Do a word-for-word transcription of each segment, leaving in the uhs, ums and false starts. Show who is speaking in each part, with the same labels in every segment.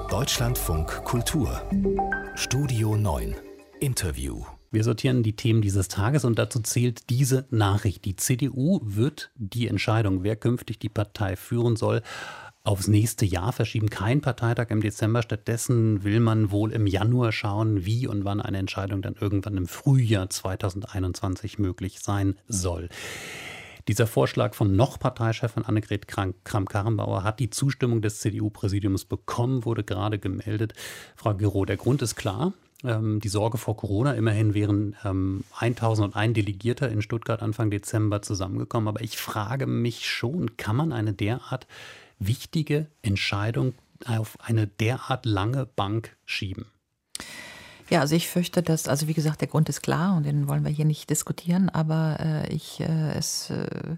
Speaker 1: Deutschlandfunk Kultur Studio neun Interview.
Speaker 2: Wir sortieren die Themen dieses Tages und dazu zählt diese Nachricht. Die C D U wird die Entscheidung, wer künftig die Partei führen soll, aufs nächste Jahr verschieben. Kein Parteitag im Dezember. Stattdessen will man wohl im Januar schauen, wie und wann eine Entscheidung dann irgendwann im Frühjahr zweitausendeinundzwanzig möglich sein soll. Dieser Vorschlag von noch Parteichefin Annegret Kramp-Karrenbauer hat die Zustimmung des C D U-Präsidiums bekommen, wurde gerade gemeldet. Frau Gero, der Grund ist klar. Ähm, die Sorge vor Corona. Immerhin wären ähm, eintausendeins Delegierter in Stuttgart Anfang Dezember zusammengekommen. Aber ich frage mich schon, kann man eine derart wichtige Entscheidung auf eine derart lange Bank schieben?
Speaker 3: Ja, also ich fürchte, dass, also wie gesagt, der Grund ist klar und den wollen wir hier nicht diskutieren, aber äh, ich, äh, es äh,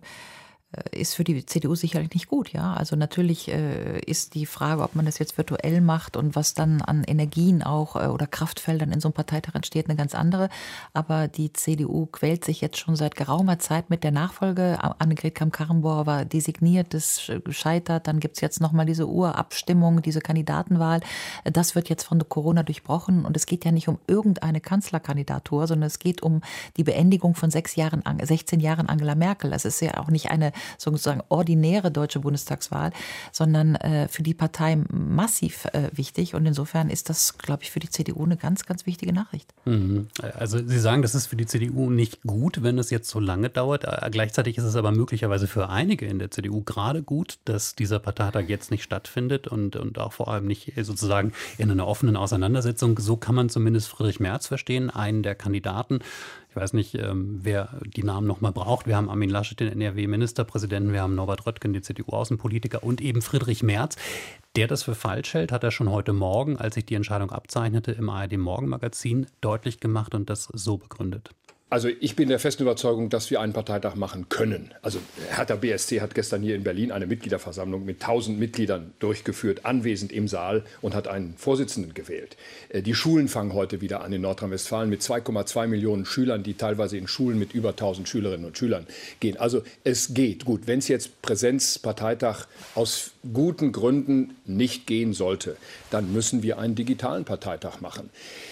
Speaker 3: ist für die C D U sicherlich nicht gut, ja. Also natürlich äh, ist die Frage, ob man das jetzt virtuell macht und was dann an Energien auch äh, oder Kraftfeldern in so einem Parteitag entsteht, eine ganz andere. Aber die C D U quält sich jetzt schon seit geraumer Zeit mit der Nachfolge. Annegret Kramp-Karrenbauer war designiert, das gescheitert. Dann gibt's jetzt nochmal diese Urabstimmung, diese Kandidatenwahl. Das wird jetzt von Corona durchbrochen. Und es geht ja nicht um irgendeine Kanzlerkandidatur, sondern es geht um die Beendigung von sechs Jahren, sechzehn Jahren Angela Merkel. Das ist ja auch nicht eine sozusagen ordinäre deutsche Bundestagswahl, sondern äh, für die Partei massiv äh, wichtig. Und insofern ist das, glaube ich, für die C D U eine ganz, ganz wichtige Nachricht.
Speaker 2: Mhm. Also Sie sagen, das ist für die C D U nicht gut, wenn es jetzt so lange dauert. Gleichzeitig ist es aber möglicherweise für einige in der C D U gerade gut, dass dieser Parteitag jetzt nicht stattfindet und, und auch vor allem nicht sozusagen in einer offenen Auseinandersetzung. So kann man zumindest Friedrich Merz verstehen, einen der Kandidaten. Ich weiß nicht, ähm, wer die Namen noch mal braucht. Wir haben Armin Laschet, den N R W-Ministerpräsidenten, wir haben Norbert Röttgen, den C D U-Außenpolitiker und eben Friedrich Merz. Der das für falsch hält, hat er schon heute Morgen, als sich die Entscheidung abzeichnete, im A R D-Morgenmagazin deutlich gemacht und das so begründet.
Speaker 4: Also ich bin der festen Überzeugung, dass wir einen Parteitag machen können. Also Hertha B S C hat gestern hier in Berlin eine Mitgliederversammlung mit tausend Mitgliedern durchgeführt, anwesend im Saal und hat einen Vorsitzenden gewählt. Die Schulen fangen heute wieder an in Nordrhein-Westfalen mit zwei Komma zwei Millionen Schülern, die teilweise in Schulen mit über tausend Schülerinnen und Schülern gehen. Also es geht. Gut, wenn es jetzt Präsenzparteitag aus guten Gründen nicht gehen sollte, dann müssen wir einen digitalen Parteitag machen.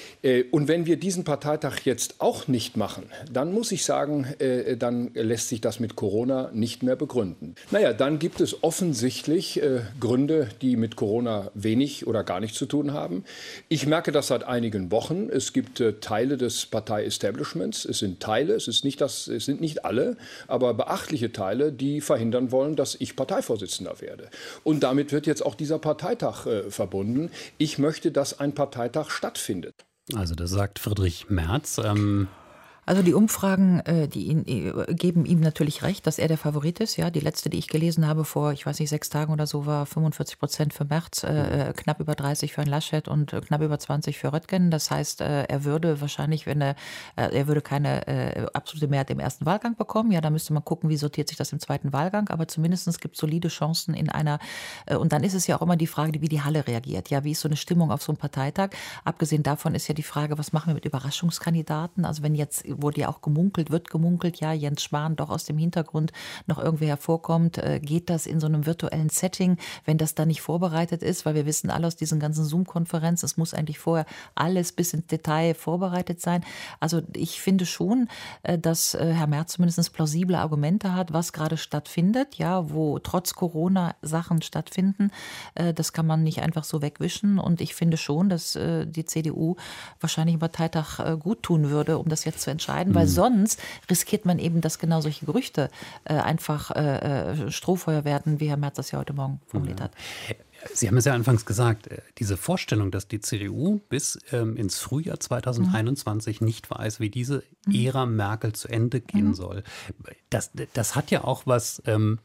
Speaker 4: Und wenn wir diesen Parteitag jetzt auch nicht machen, dann muss ich sagen, äh, dann lässt sich das mit Corona nicht mehr begründen. Naja, dann gibt es offensichtlich äh, Gründe, die mit Corona wenig oder gar nichts zu tun haben. Ich merke das seit einigen Wochen. Es gibt äh, Teile des Partei-Establishments. Es sind Teile, es, ist nicht das, es sind nicht alle, aber beachtliche Teile, die verhindern wollen, dass ich Parteivorsitzender werde. Und damit wird jetzt auch dieser Parteitag äh, verbunden. Ich möchte, dass ein Parteitag stattfindet.
Speaker 2: Also das sagt Friedrich Merz. Ähm
Speaker 3: Also die Umfragen, die ihn, geben ihm natürlich recht, dass er der Favorit ist. Ja, die letzte, die ich gelesen habe vor, ich weiß nicht, sechs Tagen oder so, war fünfundvierzig Prozent für Merz, äh, knapp über dreißig für Herrn Laschet und knapp über zwanzig für Röttgen. Das heißt, äh, er würde wahrscheinlich, wenn er, äh, er würde keine äh, absolute Mehrheit im ersten Wahlgang bekommen. Ja, da müsste man gucken, wie sortiert sich das im zweiten Wahlgang. Aber zumindest gibt es solide Chancen in einer, äh, und dann ist es ja auch immer die Frage, wie die Halle reagiert. Ja, wie ist so eine Stimmung auf so einem Parteitag? Abgesehen davon ist ja die Frage, was machen wir mit Überraschungskandidaten? Also wenn jetzt wurde ja auch gemunkelt, wird gemunkelt, ja, Jens Spahn doch aus dem Hintergrund noch irgendwie hervorkommt. Äh, geht das in so einem virtuellen Setting, wenn das da nicht vorbereitet ist? Weil wir wissen alle aus diesen ganzen Zoom-Konferenzen, es muss eigentlich vorher alles bis ins Detail vorbereitet sein. Also ich finde schon, äh, dass äh, Herr Merz zumindest plausible Argumente hat, was gerade stattfindet, ja, wo trotz Corona Sachen stattfinden. Äh, das kann man nicht einfach so wegwischen. Und ich finde schon, dass äh, die C D U wahrscheinlich im Parteitag äh, gut tun würde, um das jetzt zu entscheiden. Weil sonst riskiert man eben, dass genau solche Gerüchte äh, einfach äh, Strohfeuer werden, wie Herr Merz das ja heute Morgen formuliert hat.
Speaker 2: Sie haben es ja anfangs gesagt, diese Vorstellung, dass die C D U bis ähm, ins Frühjahr zweitausendeinundzwanzig mhm. nicht weiß, wie diese Ära Merkel zu Ende gehen mhm. soll, das, das hat ja auch was ähm,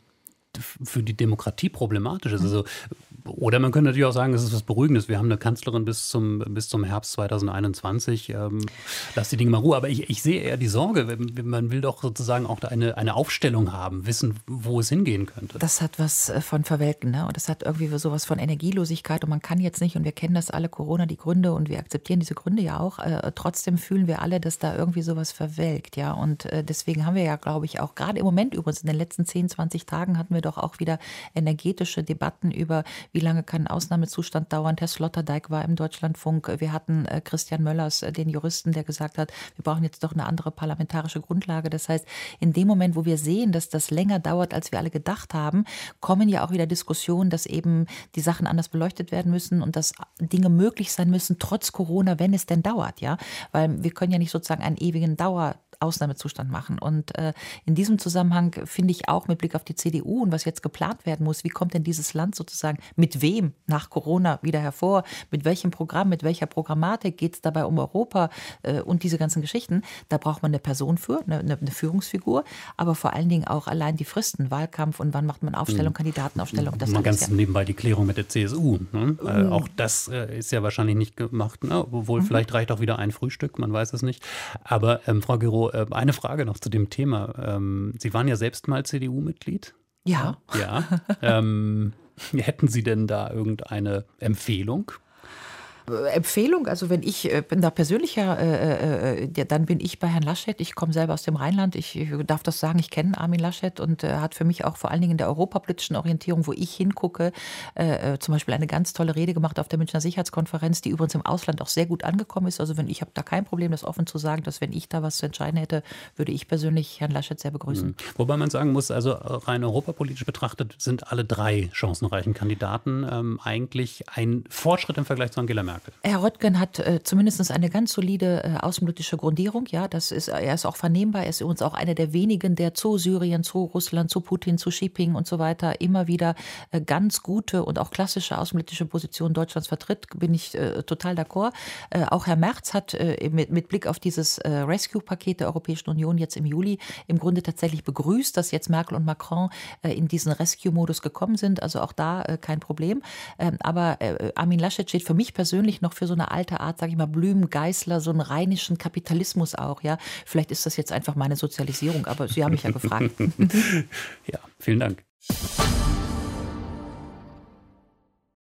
Speaker 2: für die Demokratie problematisch ist. Also, oder man könnte natürlich auch sagen, es ist was Beruhigendes. Wir haben eine Kanzlerin bis zum, bis zum Herbst zweitausendeinundzwanzig. Ähm, lass die Dinge mal Ruhe. Aber ich, ich sehe eher die Sorge. Man will doch sozusagen auch eine, eine Aufstellung haben, wissen, wo es hingehen könnte.
Speaker 3: Das hat was von Verwelken, ne? Und das hat irgendwie sowas von Energielosigkeit. Und man kann jetzt nicht, und wir kennen das alle, Corona, die Gründe, und wir akzeptieren diese Gründe ja auch. Äh, trotzdem fühlen wir alle, dass da irgendwie sowas verwelkt. Ja? Und äh, deswegen haben wir ja, glaube ich, auch gerade im Moment übrigens in den letzten zehn, zwanzig Tagen hatten wir doch auch wieder energetische Debatten über, wie wie lange kann ein Ausnahmezustand dauern. Herr Sloterdijk war im Deutschlandfunk. Wir hatten äh, Christian Möllers, äh, den Juristen, der gesagt hat, wir brauchen jetzt doch eine andere parlamentarische Grundlage. Das heißt, in dem Moment, wo wir sehen, dass das länger dauert, als wir alle gedacht haben, kommen ja auch wieder Diskussionen, dass eben die Sachen anders beleuchtet werden müssen und dass Dinge möglich sein müssen, trotz Corona, wenn es denn dauert, ja. Weil wir können ja nicht sozusagen einen ewigen Dauer Ausnahmezustand machen. Und äh, in diesem Zusammenhang finde ich auch mit Blick auf die C D U und was jetzt geplant werden muss, wie kommt denn dieses Land sozusagen mit wem nach Corona wieder hervor, mit welchem Programm, mit welcher Programmatik, geht es dabei um Europa äh, und diese ganzen Geschichten. Da braucht man eine Person für, eine, eine Führungsfigur, aber vor allen Dingen auch allein die Fristen, Wahlkampf und wann macht man Aufstellung, Kandidatenaufstellung. Das
Speaker 2: Mal ganz ja nebenbei die Klärung mit der C S U. Ne? Mhm. Äh, auch das äh, ist ja wahrscheinlich nicht gemacht, ne? Obwohl mhm. vielleicht reicht auch wieder ein Frühstück, man weiß es nicht. Aber ähm, Frau Guiraud, eine Frage noch zu dem Thema. Sie waren ja selbst mal C D U-Mitglied.
Speaker 3: Ja.
Speaker 2: Ja. ähm, hätten Sie denn da irgendeine Empfehlung?
Speaker 3: Empfehlung, also wenn ich äh, bin da persönlicher, äh, äh, dann bin ich bei Herrn Laschet. Ich komme selber aus dem Rheinland. Ich, ich darf das sagen, ich kenne Armin Laschet und er äh, hat für mich auch vor allen Dingen in der europapolitischen Orientierung, wo ich hingucke, äh, zum Beispiel eine ganz tolle Rede gemacht auf der Münchner Sicherheitskonferenz, die übrigens im Ausland auch sehr gut angekommen ist. Also wenn ich habe da kein Problem, das offen zu sagen, dass wenn ich da was zu entscheiden hätte, würde ich persönlich Herrn Laschet sehr begrüßen.
Speaker 2: Mhm. Wobei man sagen muss, also rein europapolitisch betrachtet sind alle drei chancenreichen Kandidaten ähm, eigentlich ein Fortschritt im Vergleich zu Angela Merkel.
Speaker 3: Herr Röttgen hat äh, zumindest eine ganz solide äh, außenpolitische Grundierung. Ja, das ist, er ist auch vernehmbar. Er ist übrigens auch einer der wenigen, der zu Syrien, zu Russland, zu Putin, zu Xi Jinping und so weiter immer wieder äh, ganz gute und auch klassische außenpolitische Positionen Deutschlands vertritt. Bin ich äh, total d'accord. Äh, auch Herr Merz hat äh, mit, mit Blick auf dieses äh, Rescue-Paket der Europäischen Union jetzt im Juli im Grunde tatsächlich begrüßt, dass jetzt Merkel und Macron äh, in diesen Rescue-Modus gekommen sind. Also auch da äh, kein Problem. Ähm, aber äh, Armin Laschet steht für mich persönlich noch für so eine alte Art, sage ich mal, Blümengeißler, so einen rheinischen Kapitalismus auch, ja. Vielleicht ist das jetzt einfach meine Sozialisierung, aber Sie haben mich ja gefragt.
Speaker 2: Ja, vielen Dank.